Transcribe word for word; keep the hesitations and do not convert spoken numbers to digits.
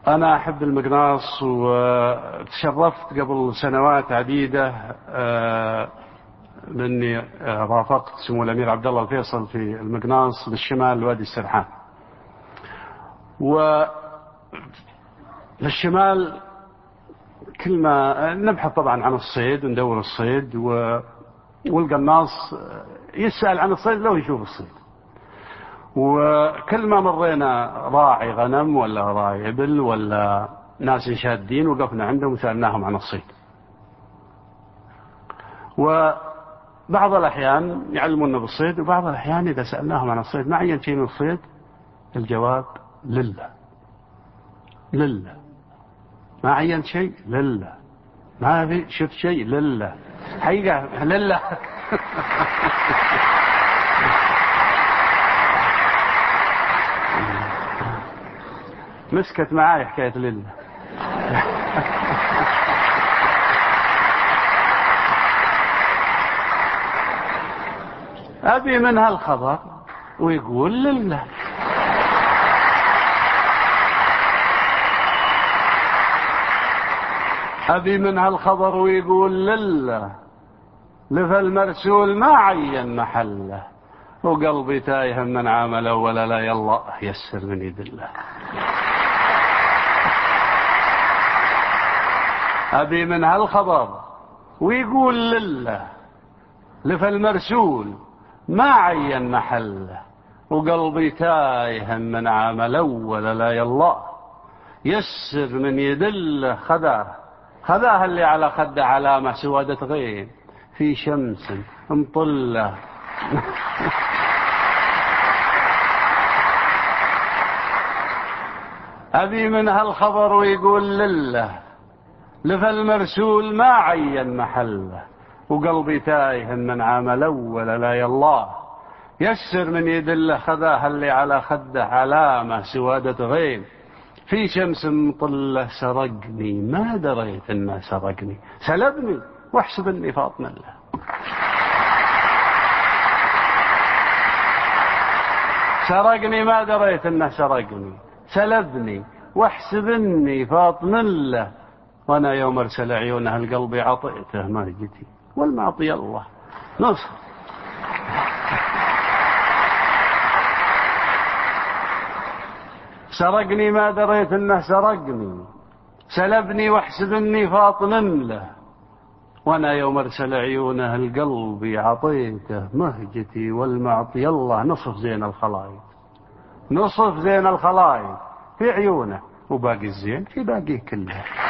أنا أحب المقناص، وتشرفت قبل سنوات عديدة بأني رافقت سمو الأمير عبد الله الفيصل في المقناص بالشمال وادي السرحان. وللشمال كل ما نبحث طبعا عن الصيد وندور الصيد، والقناص يسأل عن الصيد لو يشوف الصيد. وكل ما مرينا راعي غنم ولا راعي إبل ولا ناس شادين وقفنا عندهم وسألناهم عن الصيد. وبعض الأحيان يعلمونا بالصيد، وبعض الأحيان إذا سألناهم عن الصيد ما عين شيء من الصيد، الجواب لله لله، ما عين شيء لله، ما في شفت شيء لله، حقيقة لله. مسكت معاي حكاية لله. أبي منها الخبر ويقول لله. أبي منها الخبر ويقول لله، لفى المرسول ما عين محله، وقلبي تايه من عامله ولا لا يلا يسر من يد الله. أبي منها الخبر ويقول لله، لفى المرسول ما عين محله، وقلبي تايه من عامله ولا لا يلا يسر من يد الله. خذاه خذاه اللي على خده علامة سوادة غيم في شمس مطلة. أبي منها الخبر ويقول لله، لفى المرسول ما عين محله، وقلبي تايه من عامله ولا لا يالله يسر من يد الله. خذاها اللي على خده علامة سوادة غيم في شمس مطلة. سرقني ما دريت انه سرقني، سلبني واحسب اني فاطمة الله. سرقني ما دريت انه سرقني، سلبني واحسب اني فاطمة الله. وانا يوم ارسل عيونه القلب عطيته مهجتي والمعطي الله نصر. سرقني ما دريت انه سرقني، سلبني واحسب اني فاطن له. وانا يوم ارسل عيونه القلب عطيته مهجتي والمعطي الله. نصف زين الخلايق، نصف زين الخلايق في عيونه، وباقي الزين في باقيه كله.